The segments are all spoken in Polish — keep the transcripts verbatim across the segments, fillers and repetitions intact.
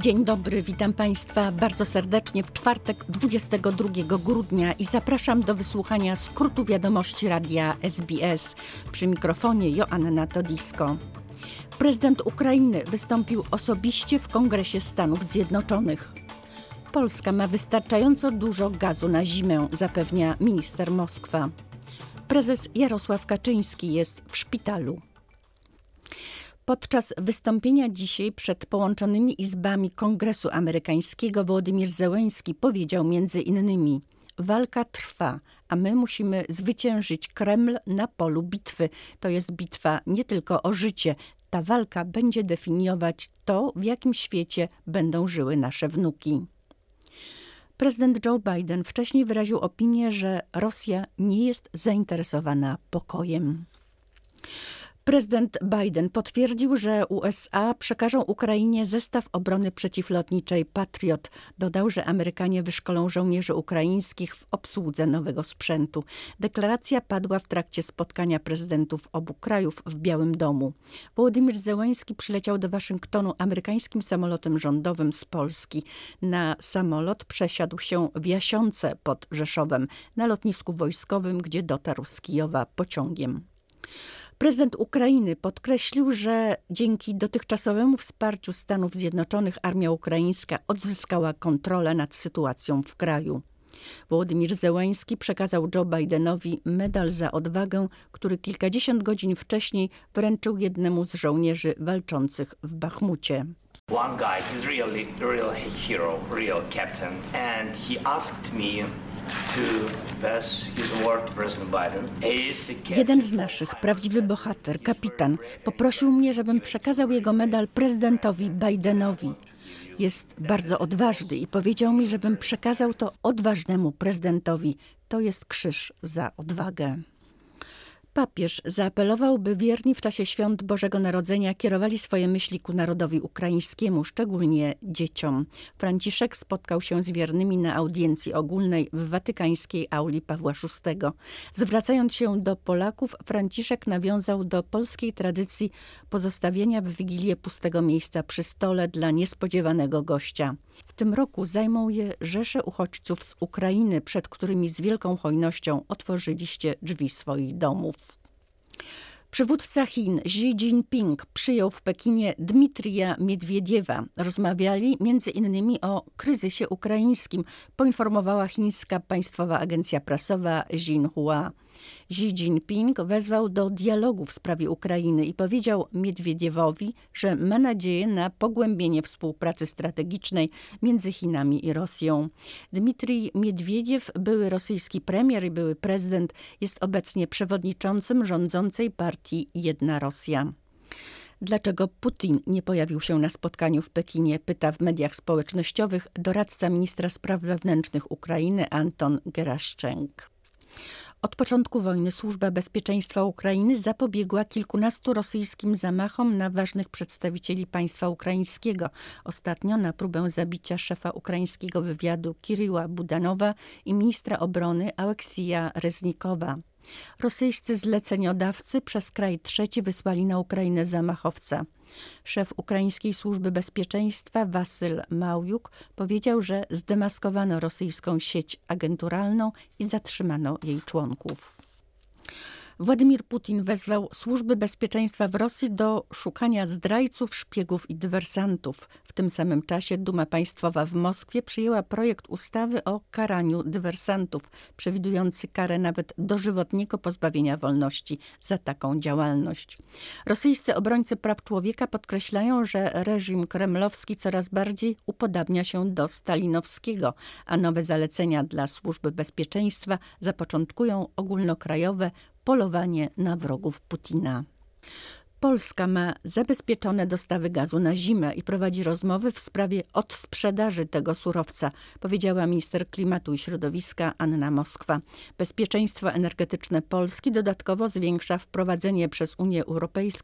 Dzień dobry, witam Państwa bardzo serdecznie w czwartek dwudziestego drugiego grudnia i zapraszam do wysłuchania skrótu wiadomości radia S B S. Przy mikrofonie Joanna Todisko. Prezydent Ukrainy wystąpił osobiście w Kongresie Stanów Zjednoczonych. Polska ma wystarczająco dużo gazu na zimę, zapewnia minister Moskwa. Prezes Jarosław Kaczyński jest w szpitalu. Podczas wystąpienia dzisiaj przed połączonymi izbami Kongresu Amerykańskiego Wołodymyr Zełenski powiedział między innymi: walka trwa, a my musimy zwyciężyć Kreml na polu bitwy. To jest bitwa nie tylko o życie. Ta walka będzie definiować to, w jakim świecie będą żyły nasze wnuki. Prezydent Joe Biden wcześniej wyraził opinię, że Rosja nie jest zainteresowana pokojem. Prezydent Biden potwierdził, że U S A przekażą Ukrainie zestaw obrony przeciwlotniczej Patriot. Dodał, że Amerykanie wyszkolą żołnierzy ukraińskich w obsłudze nowego sprzętu. Deklaracja padła w trakcie spotkania prezydentów obu krajów w Białym Domu. Wołodymyr Zełenski przyleciał do Waszyngtonu amerykańskim samolotem rządowym z Polski. Na samolot przesiadł się w Jasiące pod Rzeszowem, na lotnisku wojskowym, gdzie dotarł z Kijowa pociągiem. Prezydent Ukrainy podkreślił, że dzięki dotychczasowemu wsparciu Stanów Zjednoczonych armia ukraińska odzyskała kontrolę nad sytuacją w kraju. Wołodymyr Zełenski przekazał Joe Bidenowi medal za odwagę, który kilkadziesiąt godzin wcześniej wręczył jednemu z żołnierzy walczących w Bachmucie. One guy, he's really, real hero, real captain, and he asked me to pass his award to President Biden. Jeden z naszych, prawdziwy bohater, kapitan, poprosił mnie, żebym przekazał jego medal prezydentowi Bidenowi. Jest bardzo odważny i powiedział mi, żebym przekazał to odważnemu prezydentowi. To jest krzyż za odwagę. Papież zaapelował, by wierni w czasie świąt Bożego Narodzenia kierowali swoje myśli ku narodowi ukraińskiemu, szczególnie dzieciom. Franciszek spotkał się z wiernymi na audiencji ogólnej w watykańskiej auli Pawła szóstego. Zwracając się do Polaków, Franciszek nawiązał do polskiej tradycji pozostawienia w Wigilię pustego miejsca przy stole dla niespodziewanego gościa. W tym roku zajmą je rzesze uchodźców z Ukrainy, przed którymi z wielką hojnością otworzyliście drzwi swoich domów. Przywódca Chin Xi Jinping przyjął w Pekinie Dmitrija Miedwiediewa. Rozmawiali między innymi o kryzysie ukraińskim, poinformowała chińska państwowa agencja prasowa Xinhua. Xi Jinping wezwał do dialogu w sprawie Ukrainy i powiedział Miedwiediewowi, że ma nadzieję na pogłębienie współpracy strategicznej między Chinami i Rosją. Dmitrij Miedwiediew, były rosyjski premier i były prezydent, jest obecnie przewodniczącym rządzącej partii Jedna Rosja. Dlaczego Putin nie pojawił się na spotkaniu w Pekinie, pyta w mediach społecznościowych doradca ministra spraw wewnętrznych Ukrainy Anton Geraszczenk. Od początku wojny Służba Bezpieczeństwa Ukrainy zapobiegła kilkunastu rosyjskim zamachom na ważnych przedstawicieli państwa ukraińskiego. Ostatnio na próbę zabicia szefa ukraińskiego wywiadu Kiryła Budanowa i ministra obrony Aleksija Reznikowa. Rosyjscy zleceniodawcy przez kraj trzeci wysłali na Ukrainę zamachowca. Szef ukraińskiej służby bezpieczeństwa Wasyl Małjuk powiedział, że zdemaskowano rosyjską sieć agenturalną i zatrzymano jej członków. Władimir Putin wezwał służby bezpieczeństwa w Rosji do szukania zdrajców, szpiegów i dywersantów. W tym samym czasie Duma Państwowa w Moskwie przyjęła projekt ustawy o karaniu dywersantów, przewidujący karę nawet dożywotniego pozbawienia wolności za taką działalność. Rosyjscy obrońcy praw człowieka podkreślają, że reżim kremlowski coraz bardziej upodabnia się do stalinowskiego, a nowe zalecenia dla służby bezpieczeństwa zapoczątkują ogólnokrajowe polowanie na wrogów Putina. Polska ma zabezpieczone dostawy gazu na zimę i prowadzi rozmowy w sprawie odsprzedaży tego surowca, powiedziała minister klimatu i środowiska Anna Moskwa. Bezpieczeństwo energetyczne Polski dodatkowo zwiększa wprowadzenie przez Unię Europejską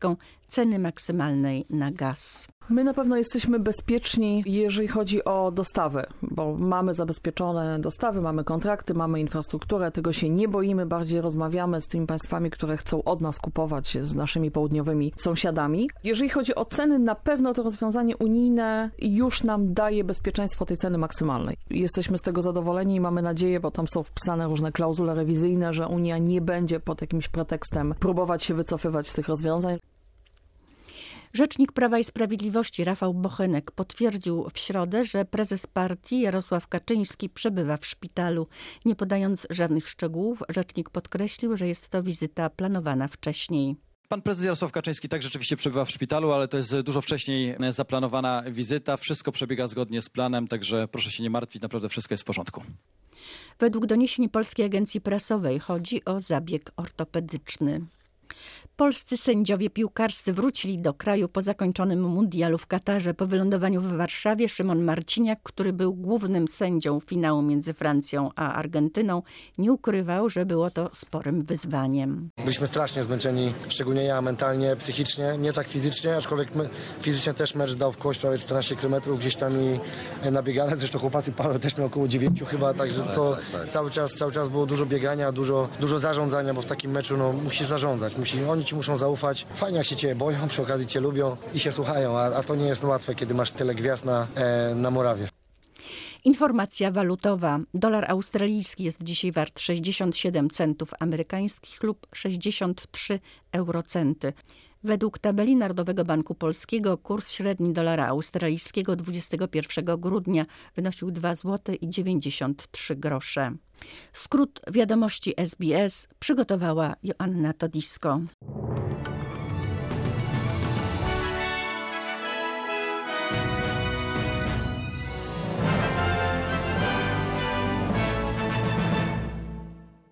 ceny maksymalnej na gaz. My na pewno jesteśmy bezpieczni, jeżeli chodzi o dostawy, bo mamy zabezpieczone dostawy, mamy kontrakty, mamy infrastrukturę, tego się nie boimy, bardziej rozmawiamy z tymi państwami, które chcą od nas kupować, z naszymi południowymi sąsiadami. Jeżeli chodzi o ceny, na pewno to rozwiązanie unijne już nam daje bezpieczeństwo tej ceny maksymalnej. Jesteśmy z tego zadowoleni i mamy nadzieję, bo tam są wpisane różne klauzule rewizyjne, że Unia nie będzie pod jakimś pretekstem próbować się wycofywać z tych rozwiązań. Rzecznik Prawa i Sprawiedliwości Rafał Bochenek potwierdził w środę, że prezes partii Jarosław Kaczyński przebywa w szpitalu. Nie podając żadnych szczegółów, rzecznik podkreślił, że jest to wizyta planowana wcześniej. Pan prezes Jarosław Kaczyński tak rzeczywiście przebywa w szpitalu, ale to jest dużo wcześniej zaplanowana wizyta. Wszystko przebiega zgodnie z planem, także proszę się nie martwić, naprawdę wszystko jest w porządku. Według doniesień Polskiej Agencji Prasowej chodzi o zabieg ortopedyczny. Polscy sędziowie piłkarscy wrócili do kraju po zakończonym mundialu w Katarze. Po wylądowaniu w Warszawie Szymon Marciniak, który był głównym sędzią finału między Francją a Argentyną, nie ukrywał, że było to sporym wyzwaniem. Byliśmy strasznie zmęczeni, szczególnie ja mentalnie, psychicznie, nie tak fizycznie, aczkolwiek my, fizycznie też mecz dał w kość prawie czternaście kilometrów gdzieś tam i nabiegane. Zresztą chłopacy Paweł też miał około dziewięć chyba, także to cały czas, cały czas było dużo biegania, dużo, dużo zarządzania, bo w takim meczu no, musisz zarządzać. Musi, oni ci muszą zaufać. Fajnie, jak się cię boją, przy okazji cię lubią i się słuchają, a, a to nie jest łatwe, kiedy masz tyle gwiazd na, e, na murawie. Informacja walutowa. Dolar australijski jest dzisiaj wart sześćdziesiąt siedem centów amerykańskich lub sześćdziesiąt trzy eurocenty. Według tabeli Narodowego Banku Polskiego kurs średni dolara australijskiego dwudziestego pierwszego grudnia wynosił dwa złote i dziewięćdziesiąt trzy grosze. Skrót wiadomości S B S przygotowała Joanna Todisko.